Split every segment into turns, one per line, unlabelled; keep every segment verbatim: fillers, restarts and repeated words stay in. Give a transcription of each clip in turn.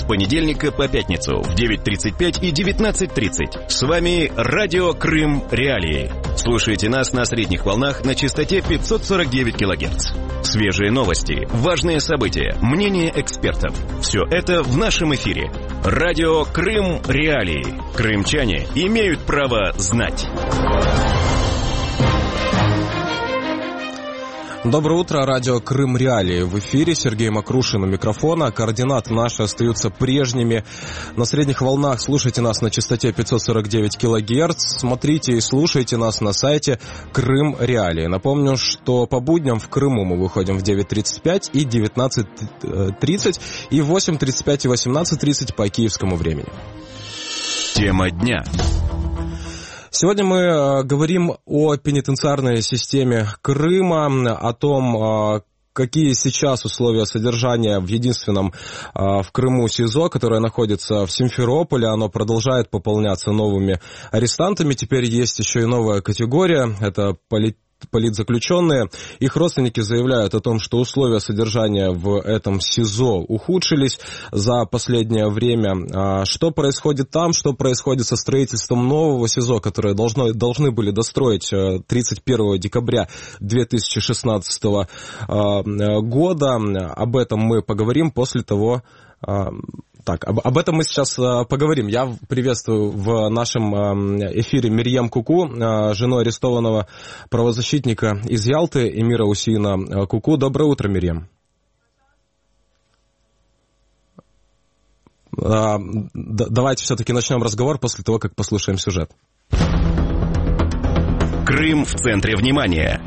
понедельника по пятницу в девять тридцать пять и девятнадцать тридцать. С вами Радио Крым Реалии. Слушайте нас на средних волнах на частоте пятьсот сорок девять килогерц. Свежие новости, важные события, мнения экспертов. Все это в нашем эфире. Радио Крым Реалии. Крымчане имеют право знать.
Доброе утро, радио Крым Реалии. В эфире Сергей Макрушин у микрофона. Координаты наши остаются прежними. На средних волнах слушайте нас на частоте пятьсот сорок девять килогерц. Смотрите и слушайте нас на сайте Крым Реалии. Напомню, что по будням в Крыму мы выходим в девять тридцать пять и девятнадцать тридцать и в восемь тридцать пять и восемнадцать тридцать по киевскому времени.
Тема дня.
Сегодня мы говорим о пенитенциарной системе Крыма, о том, какие сейчас условия содержания в единственном в Крыму СИЗО, которое находится в Симферополе. Оно продолжает пополняться новыми арестантами. Теперь есть еще и новая категория, это полит политзаключенные. Их родственники заявляют о том, что условия содержания в этом СИЗО ухудшились за последнее время. Что происходит там, что происходит со строительством нового СИЗО, которое должно, должны были достроить тридцать первого декабря две тысячи шестнадцатого года. Об этом мы поговорим после того... Так, об, об этом мы сейчас э, поговорим. Я приветствую в нашем э, эфире Мирьям Куку, э, жену арестованного правозащитника из Ялты, Эмира Усейна э, Куку. Доброе утро, Мирьям. Э, д- давайте все-таки начнем разговор после того, как послушаем сюжет.
Крым в центре внимания.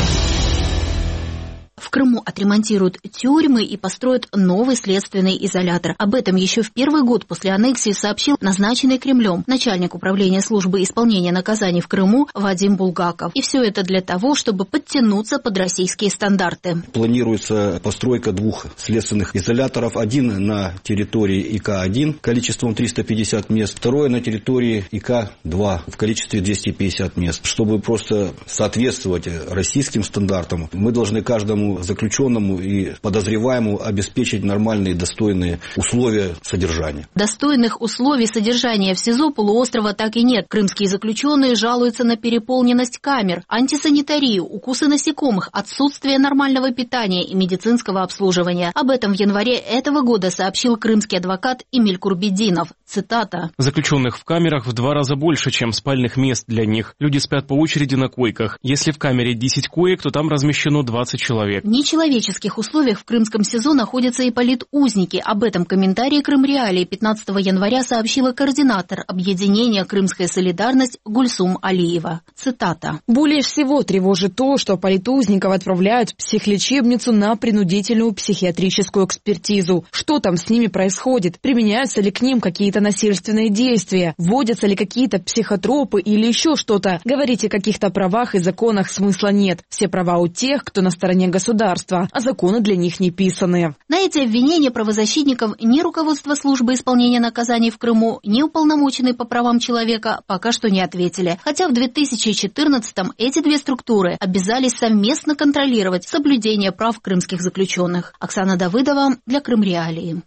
В Крыму отремонтируют тюрьмы и построят новый следственный изолятор. Об этом еще в первый год после аннексии сообщил назначенный Кремлем начальник управления службы исполнения наказаний в Крыму Вадим Булгаков. И все это для того, чтобы подтянуться под российские стандарты.
Планируется постройка двух следственных изоляторов. Один на территории И К один количеством триста пятьдесят мест, второй на территории И К два в количестве двести пятьдесят мест. Чтобы просто соответствовать российским стандартам, мы должны каждому заключенному и подозреваемому обеспечить нормальные, достойные условия содержания.
Достойных условий содержания в СИЗО полуострова так и нет. Крымские заключенные жалуются на переполненность камер, антисанитарию, укусы насекомых, отсутствие нормального питания и медицинского обслуживания. Об этом в январе этого года сообщил крымский адвокат Эмиль Курбединов. Цитата.
Заключенных в камерах в два раза больше, чем спальных мест для них. Люди спят по очереди на койках. Если в камере десять коек, то там размещено двадцать человек.
В нечеловеческих условиях в крымском СИЗО находятся и политузники. Об этом комментарии Крым Реалии пятнадцатого января сообщила координатор объединения «Крымская солидарность» Гульсум Алиева. Цитата.
Более всего тревожит то, что политузников отправляют в психлечебницу на принудительную психиатрическую экспертизу. Что там с ними происходит? Применяются ли к ним какие-то насильственные действия? Вводятся ли какие-то психотропы или еще что-то? Говорить о каких-то правах и законах смысла нет. Все права у тех, кто на стороне государства, а законы для них не писаны.
На эти обвинения правозащитников ни руководство службы исполнения наказаний в Крыму, ни уполномоченный по правам человека пока что не ответили. Хотя в две тысячи четырнадцатом эти две структуры обязались совместно контролировать соблюдение прав крымских заключенных. Оксана Давыдова для Крым Реалии.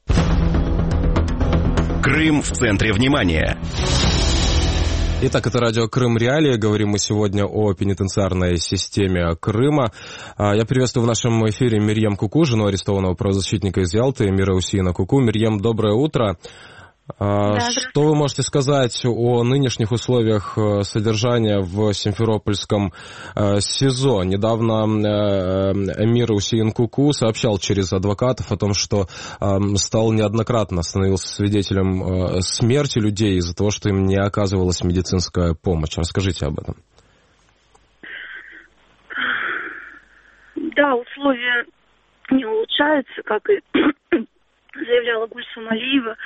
Крым в центре внимания.
Итак, это радио Крым Реалии. Говорим мы сегодня о пенитенциарной системе Крыма. Я приветствую в нашем эфире Мирьям Куку, жену арестованного правозащитника из Ялты, Эмира Усейна Куку. Мирьям, доброе утро. Да, что вы можете сказать о нынешних условиях содержания в Симферопольском СИЗО? Недавно Эмир Усейн Куку сообщал через адвокатов о том, что стал неоднократно становился свидетелем смерти людей из-за того, что им не оказывалась медицинская помощь. Расскажите об этом.
Да, условия не улучшаются, как и заявляла Гульсум Алиева.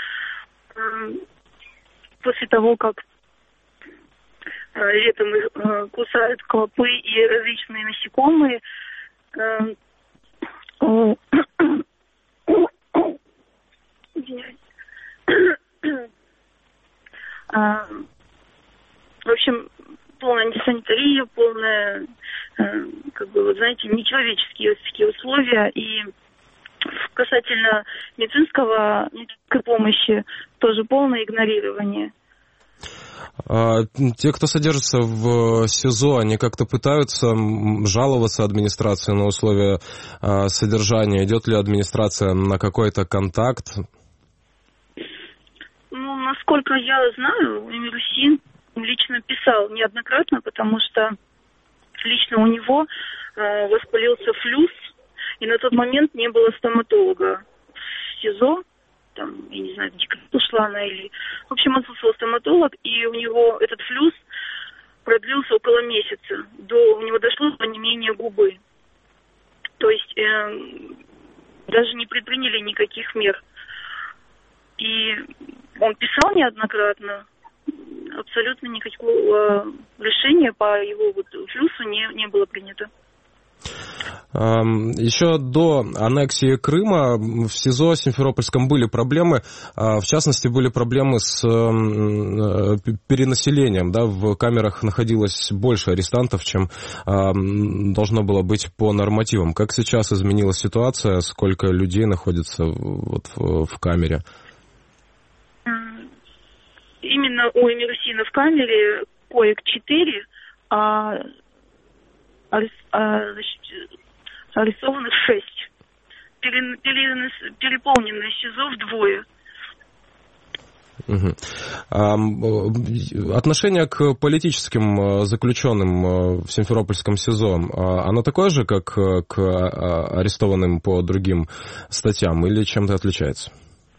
После того, как летом их кусают клопы и различные насекомые, в общем, полная антисанитария, полная, как бы, вот знаете, нечеловеческие такие условия, и в касательно медицинского, медицинской помощи, тоже полное игнорирование.
Те, кто содержится в СИЗО, они как-то пытаются жаловаться администрации на условия содержания? Идет ли администрация на какой-то контакт?
Ну, насколько я знаю, МИРУСИН лично писал неоднократно, потому что лично у него э, воспалился флюс, и на тот момент не было стоматолога в СИЗО. Там, я не знаю, декрет ушла она или... В общем, отсутствовал стоматолог, и у него этот флюс продлился около месяца. До... У него дошло до онемения губы. То есть э, даже не предприняли никаких мер. И он писал неоднократно, абсолютно никакого решения по его вот флюсу не, не было принято.
Еще до аннексии Крыма в СИЗО Симферопольском были проблемы, в частности, были проблемы с перенаселением. Да, в камерах находилось больше арестантов, чем должно было быть по нормативам. Как сейчас изменилась ситуация, сколько людей находится вот в камере?
Именно у МИРУСИНа в камере коек четыре, а арестованных шесть. Переполненное СИЗО вдвое.
Угу. Отношение к политическим заключенным в Симферопольском СИЗО, оно такое же, как к арестованным по другим статьям, или чем-то отличается?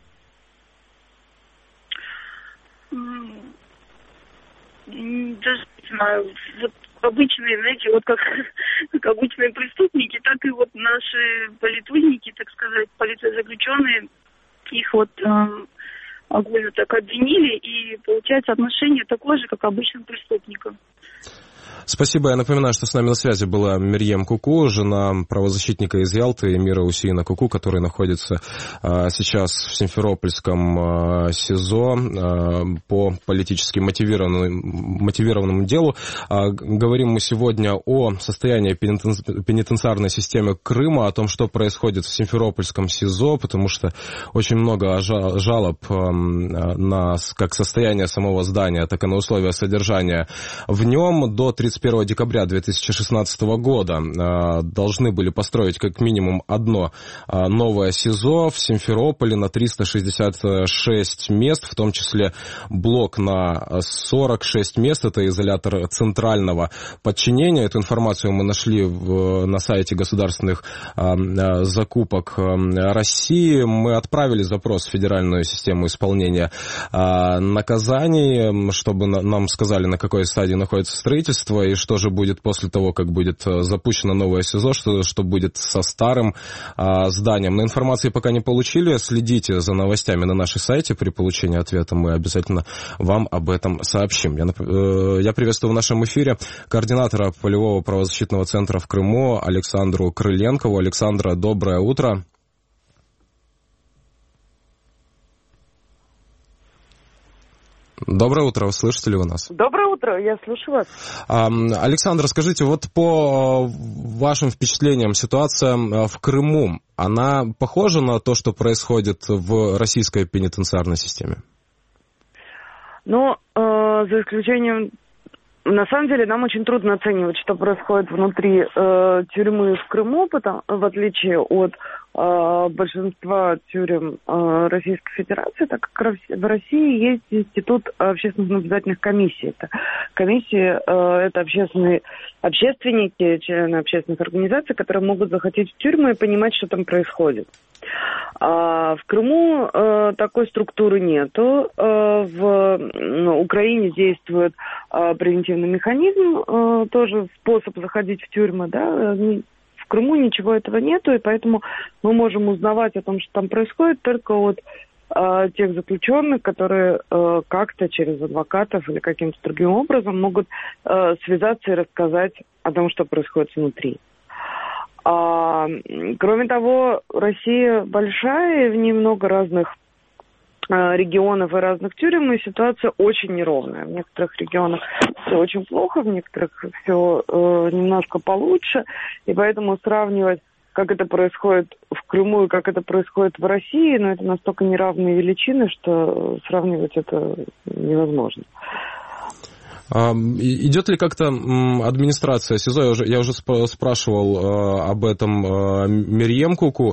Даже не знаю. Вот обычные, знаете, вот как, как обычные преступники, так и вот наши политузники, так сказать, политзаключенные, их вот э, огульно так обвинили, и получается отношение такое же, как обычным преступникам.
Спасибо. Я напоминаю, что с нами на связи была Мерьем Куку, жена правозащитника из Ялты, Эмира Усейна Куку, который находится а, сейчас в Симферопольском а, СИЗО а, по политически мотивированному, мотивированному делу. А, говорим мы сегодня о состоянии пенитенциарной системы Крыма, о том, что происходит в Симферопольском СИЗО, потому что очень много жалоб а, на как состояние самого здания, так и на условия содержания в нем. До тридцать первого декабря две тысячи шестнадцатого года э, должны были построить как минимум одно э, новое СИЗО в Симферополе на триста шестьдесят шесть мест, в том числе блок на сорок шесть мест. Это изолятор центрального подчинения. Эту информацию мы нашли в, на сайте государственных э, закупок России. Мы отправили запрос в Федеральную систему исполнения э, наказаний, чтобы на, нам сказали, на какой стадии находится строительство и что же будет после того, как будет запущено новое СИЗО, что, что будет со старым а, зданием. Но информации пока не получили. Следите за новостями на нашем сайте. При получении ответа мы обязательно вам об этом сообщим. Я, э, я приветствую в нашем эфире координатора полевого правозащитного центра в Крыму Александру Крыленкову. Александра, доброе утро. Доброе утро, слышите ли вы нас?
Доброе утро, я слышу вас.
Александр, скажите, вот по вашим впечатлениям ситуация в Крыму, она похожа на то, что происходит в российской пенитенциарной системе?
Ну, э, за исключением... На самом деле нам очень трудно оценивать, что происходит внутри э, тюрьмы в Крыму, потому, в отличие от э, большинства тюрем э, Российской Федерации, так как в России есть институт общественных наблюдательных комиссий. Это комиссии, э, это общественные общественники, члены общественных организаций, которые могут захотеть в тюрьму и понимать, что там происходит. А в Крыму э, такой структуры нету. Э, в ну, Украине действует э, превентивный механизм, э, тоже способ заходить в тюрьмы, да. В Крыму ничего этого нету, и поэтому мы можем узнавать о том, что там происходит, только от э, тех заключенных, которые э, как-то через адвокатов или каким-то другим образом могут э, связаться и рассказать о том, что происходит внутри. А, кроме того, Россия большая, и в ней много разных а, регионов и разных тюрем, и ситуация очень неровная. В некоторых регионах все очень плохо, в некоторых все э, немножко получше, и поэтому сравнивать как это происходит в Крыму и как это происходит в России, но это настолько неравные величины, что сравнивать это невозможно.
Идет ли как-то администрация СИЗО? Я уже, я уже спрашивал об этом Мерьем Куку.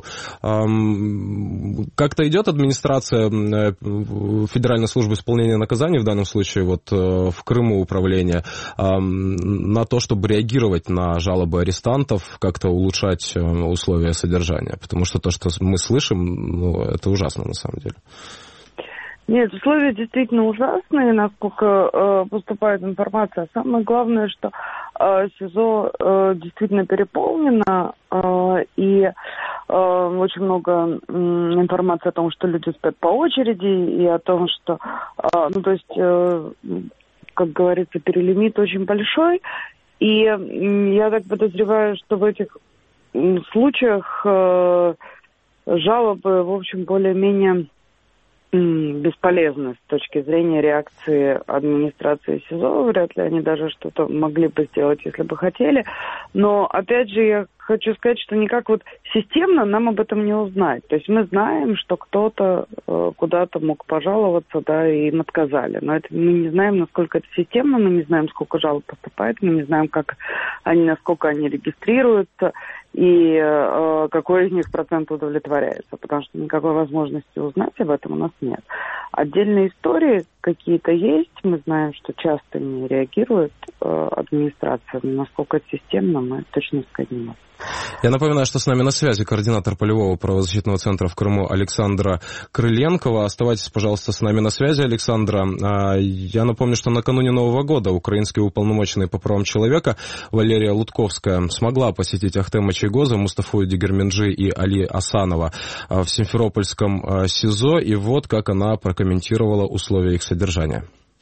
Как-то идет администрация Федеральной службы исполнения наказаний, в данном случае вот в Крыму управление, на то, чтобы реагировать на жалобы арестантов, как-то улучшать условия содержания? Потому что то, что мы слышим, ну, это ужасно на самом деле.
Нет, условия действительно ужасные, насколько э, поступает информация. Самое главное, что э, СИЗО э, действительно переполнено, э, и э, очень много э, информации о том, что люди спят по очереди, и о том, что, э, ну, то есть, э, как говорится, перелимит очень большой. И э, я так подозреваю, что в этих э, случаях э, жалобы, в общем, более-менее бесполезны с точки зрения реакции администрации СИЗО. Вряд ли они даже что-то могли бы сделать, если бы хотели. Но, опять же, я хочу сказать, что никак вот системно нам об этом не узнать. То есть мы знаем, что кто-то э, куда-то мог пожаловаться, да, и им отказали. Но это мы не знаем, насколько это системно, мы не знаем, сколько жалоб поступает, мы не знаем, как они, насколько они регистрируются и э, какой из них процент удовлетворяется, потому что никакой возможности узнать об этом у нас нет. Отдельные истории какие-то есть, мы знаем, что часто не реагирует э, администрация, но насколько это системно, мы точно сказать не можем.
Я напоминаю, что с нами на связи координатор полевого правозащитного центра в Крыму Александра Крыленкова. Оставайтесь, пожалуйста, с нами на связи, Александра. Я напомню, что накануне Нового года украинские уполномоченные по правам человека Валерия Лутковская смогла посетить Ахтема Чайгоза, Мустафу Дегерменджи и Али Асанова в Симферопольском СИЗО. И вот как она прокомментировала условия их содержания.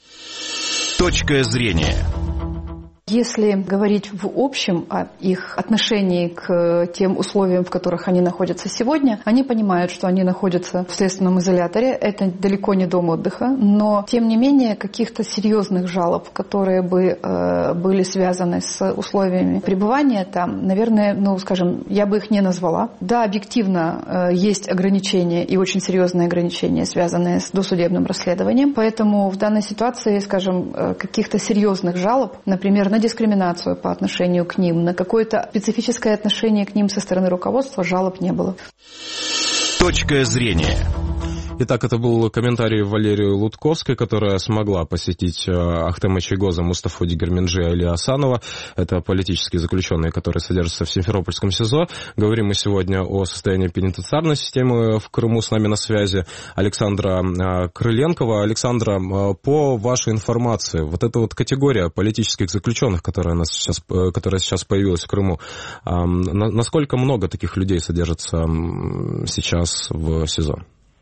Точка зрения.
Если говорить в общем о их отношении к тем условиям, в которых они находятся сегодня, они понимают, что они находятся в следственном изоляторе, это далеко не дом отдыха, но тем не менее каких-то серьезных жалоб, которые бы э, были связаны с условиями пребывания там, наверное, ну, скажем, я бы их не назвала. Да, объективно э, есть ограничения и очень серьезные ограничения, связанные с досудебным расследованием, поэтому в данной ситуации, скажем, э, каких-то серьезных жалоб, например, на дискриминацию по отношению к ним, на какое-то специфическое отношение к ним со стороны руководства жалоб не было.
Точка зрения.
Итак, это был комментарий Валерии Лутковской, которая смогла посетить Ахтема Чайгоза, Мустафу Дегерменджи и Али Асанова. Это политические заключенные, которые содержатся в Симферопольском СИЗО. Говорим мы сегодня о состоянии пенитенциарной системы в Крыму. С нами на связи Александра Крыленкова. Александра, по вашей информации, вот эта вот категория политических заключенных, которая, у нас сейчас, которая сейчас появилась в Крыму, насколько много таких людей содержится сейчас в СИЗО?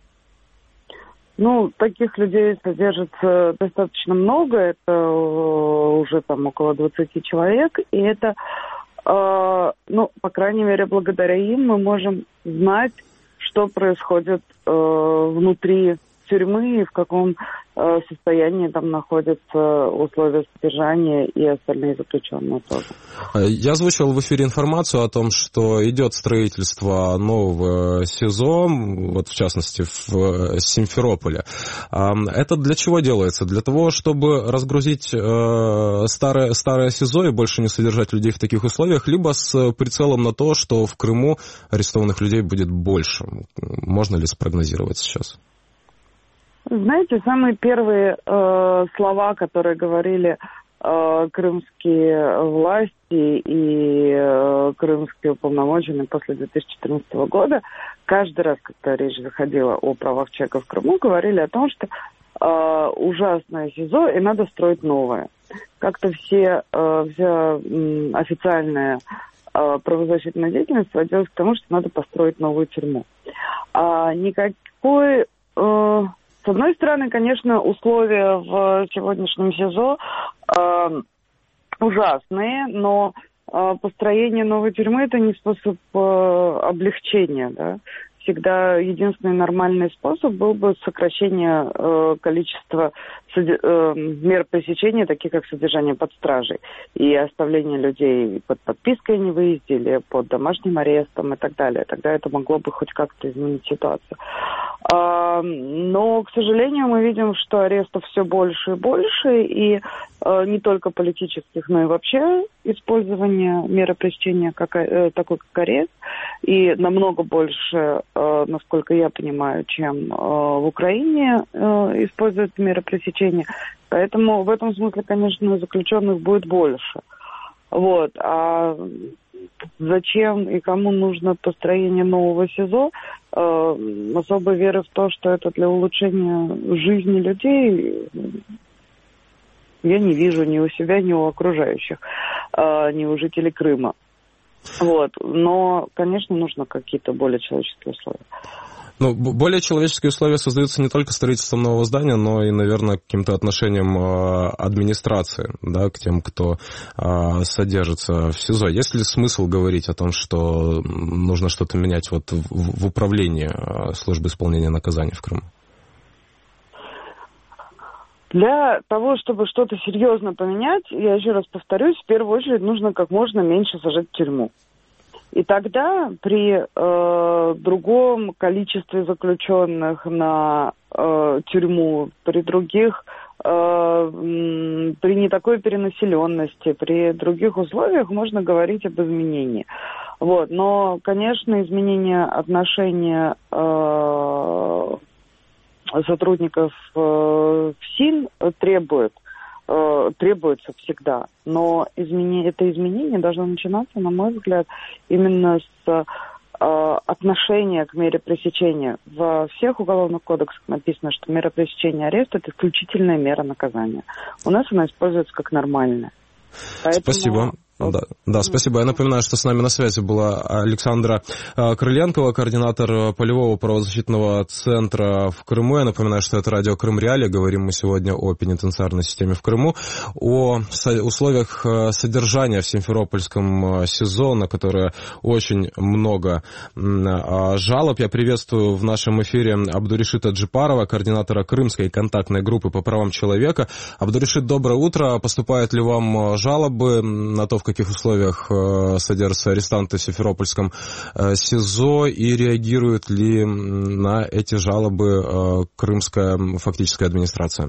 Ну, таких людей содержится достаточно много, это уже там около двадцати человек, и это, э, ну, по крайней мере, благодаря им мы можем знать, что происходит э, внутри тюрьмы и в каком э, состоянии там находятся условия содержания и остальные заключенные тоже.
Я озвучивал в эфире информацию о том, что идет строительство нового СИЗО, вот в частности в Симферополе. Это для чего делается? Для того, чтобы разгрузить старое, старое СИЗО и больше не содержать людей в таких условиях, либо с прицелом на то, что в Крыму арестованных людей будет больше. Можно ли спрогнозировать сейчас?
Знаете, самые первые э, слова, которые говорили э, крымские власти и э, крымские уполномоченные после две тысячи четырнадцатого года, каждый раз, когда речь заходила о правах человека в Крыму, говорили о том, что э, ужасное СИЗО и надо строить новое. Как-то все, э, вся э, официальная э, правозащитная деятельность сводилась к тому, что надо построить новую тюрьму. А никакой... Э, С одной стороны, конечно, условия в сегодняшнем СИЗО э, ужасные, но э, построение новой тюрьмы – это не способ э, облегчения, да, всегда единственный нормальный способ был бы сокращение э, количества соди- э, мер пресечения, таких как содержание под стражей и оставление людей под подпиской о невыезде или под домашним арестом и так далее. Тогда это могло бы хоть как-то изменить ситуацию. А, но, к сожалению, мы видим, что арестов все больше и больше, и э, не только политических, но и вообще использование меры пресечения как, э, такой, как арест, и намного больше, э, насколько я понимаю, чем э, в Украине э, используют меры пресечения. Поэтому в этом смысле, конечно, заключенных будет больше. Вот. А зачем и кому нужно построение нового СИЗО? Э, особой веры в то, что это для улучшения жизни людей, я не вижу ни у себя, ни у окружающих, э, ни у жителей Крыма. Вот. Но, конечно, нужно какие-то более человеческие условия.
Ну, более человеческие условия создаются не только строительством нового здания, но и, наверное, каким-то отношением э, администрации, да, к тем, кто э, содержится в СИЗО. Есть ли смысл говорить о том, что нужно что-то менять вот в, в управлении э, службы исполнения наказаний в Крыму?
Для того, чтобы что-то серьезно поменять, я еще раз повторюсь, в первую очередь нужно как можно меньше сажать в тюрьму. И тогда при э, другом количестве заключенных на э, тюрьму, при других, э, при не такой перенаселенности, при других условиях можно говорить об изменении. Вот. Но, конечно, изменение отношения э, сотрудников э, в СИН требует, э, требуется всегда. Но изменение, это изменение должно начинаться, на мой взгляд, именно с э, отношения к мере пресечения. Во всех уголовных кодексах написано, что мера пресечения ареста – это исключительная мера наказания. У нас она используется как нормальная. Поэтому...
Спасибо. Да, да, спасибо. Я напоминаю, что с нами на связи была Александра Крыленкова, координатор полевого правозащитного центра в Крыму. Я напоминаю, что это радио Крым Реалии. Говорим мы сегодня о пенитенциарной системе в Крыму, о условиях содержания в Симферопольском СИЗО, на которые очень много жалоб. Я приветствую в нашем эфире Абдуришита Джипарова, координатора Крымской контактной группы по правам человека. Абдуришит, доброе утро. Поступают ли вам жалобы на то, в каких условиях содержатся арестанты в Симферопольском СИЗО, и реагирует ли на эти жалобы крымская фактическая администрация?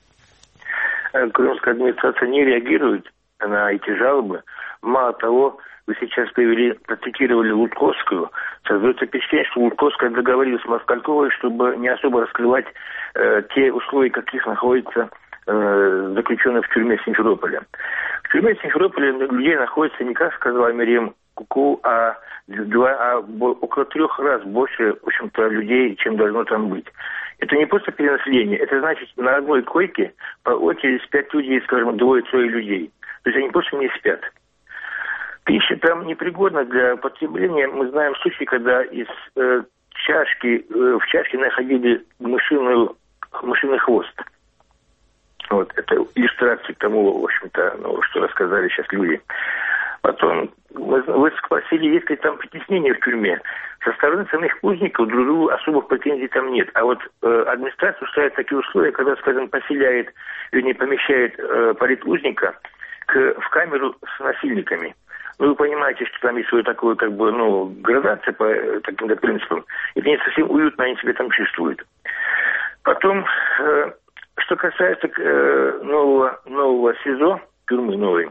Крымская администрация не реагирует на эти жалобы. Мало того, вы сейчас привели, процитировали Лутковскую. Создается впечатление, что Лутковская договорилась с Москальковой, чтобы не особо раскрывать э, те условия, каких находится э, заключенных в тюрьме Симферополя. В тюрьме Симферополя людей находится, не как сказала Мириам Куку, а, два, а около трех раз больше, в общем-то, людей, чем должно там быть. Это не просто перенаселение, это значит, на одной койке по очереди спят люди, скажем, двое-трое людей. То есть они просто не спят. Пища там непригодна для потребления. Мы знаем случаи, когда из э, чашки, э, в чашке находили мышиную, мышиный хвост. Вот, это иллюстрация к тому, в общем-то, ну, что рассказали сейчас люди. Потом, вы, вы спросили, есть ли там притеснение в тюрьме. Со стороны самих узников друг другу особых претензий там нет. А вот э, администрация устраивает такие условия, когда, скажем, поселяет, вернее, помещает э, политузника к, в камеру с насильниками. Ну, вы понимаете, что там есть свою такую, как бы, ну, градация по таким-то принципам. Это не совсем уютно, они себя там чувствуют. Потом... Э, Что касается э, нового, нового СИЗО, тюрьмы новой,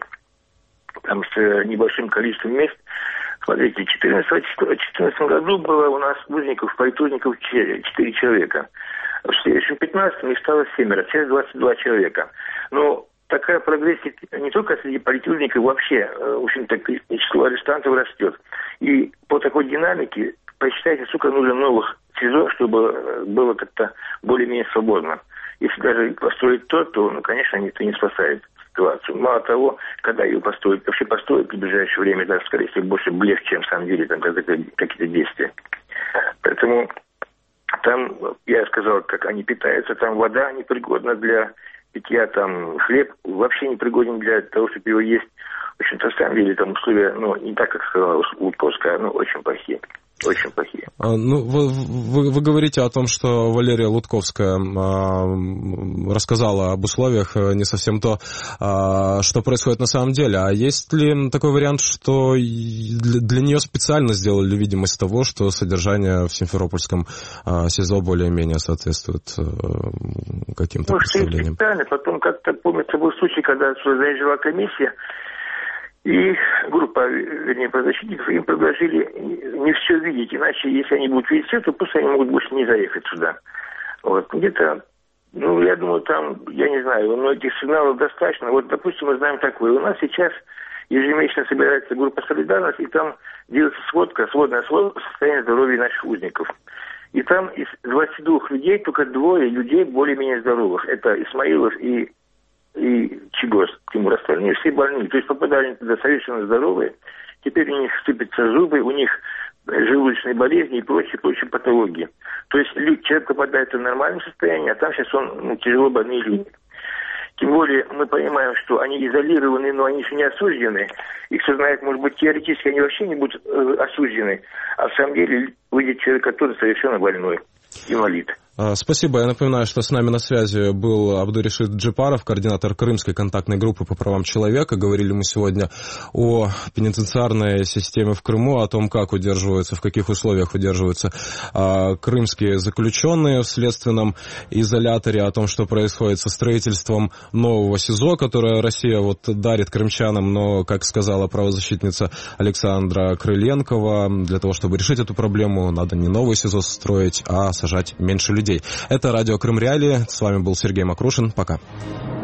там с э, небольшим количеством мест, смотрите, в две тысячи четырнадцатом году было у нас узников, политузников четыре человека. В следующем пятнадцатом их стало семеро, сейчас двадцать два человека. Но такая прогрессия не только среди политузников, вообще, э, в общем-то, число арестантов растет. И по такой динамике, посчитайте, сколько нужно новых СИЗО, чтобы было как-то более-менее свободно. Если даже построить то, то, ну, конечно, это не спасает ситуацию. Мало того, когда ее построить, вообще построить в ближайшее время, даже, скорее всего, больше блеф, чем, на самом деле, там какие-то действия. Поэтому там, я сказал, как они питаются, там вода непригодна для питья, там хлеб вообще непригоден для того, чтобы его есть. В общем-то, на самом деле, там условия, ну, не так, как сказала Лутковская, но очень плохие. очень плохие.
Ну, вы, вы, вы говорите о том, что Валерия Лутковская э, рассказала об условиях, не совсем то, э, что происходит на самом деле. А есть ли такой вариант, что для, для нее специально сделали видимость того, что содержание в Симферопольском э, СИЗО более-менее соответствует э, каким-то
Может,
представлениям?
Может, потом как-то, помнится, был случай, когда заезжала комиссия, и группа, вернее, правозащитников, им предложили не все видеть, иначе, если они будут видеть все, то пусть они могут больше не заехать сюда. Вот, где-то, ну, я думаю, там, я не знаю, но этих сигналов достаточно. Вот, допустим, мы знаем такое. У нас сейчас ежемесячно собирается группа «Солидарность», и там делается сводка, сводная сводка состояния здоровья наших узников. И там из двадцати двух людей только двое людей более-менее здоровых. Это Исмаилов и и Чигос, Тимур, остальные все больные. То есть попадали туда совершенно здоровые. Теперь у них сыпятся зубы, у них желудочные болезни и прочие, прочие патологии. То есть человек попадает в нормальном состоянии, а там сейчас он, ну, тяжело больные люди. Тем более мы понимаем, что они изолированы, но они еще не осуждены. И кто знает, может быть, теоретически они вообще не будут э, осуждены. А в самом деле выйдет человек, который совершенно больной, инвалид.
Спасибо. Я напоминаю, что с нами на связи был Абдуришид Джипаров, координатор Крымской контактной группы по правам человека. Говорили мы сегодня о пенитенциарной системе в Крыму, о том, как удерживаются, в каких условиях удерживаются а, крымские заключенные в следственном изоляторе, о том, что происходит со строительством нового СИЗО, которое Россия вот дарит крымчанам, но, как сказала правозащитница Александра Крыленкова, для того, чтобы решить эту проблему, надо не новый СИЗО строить, а сажать меньше людей. Это радио Крым Реалии. С вами был Сергей Макрушин. Пока.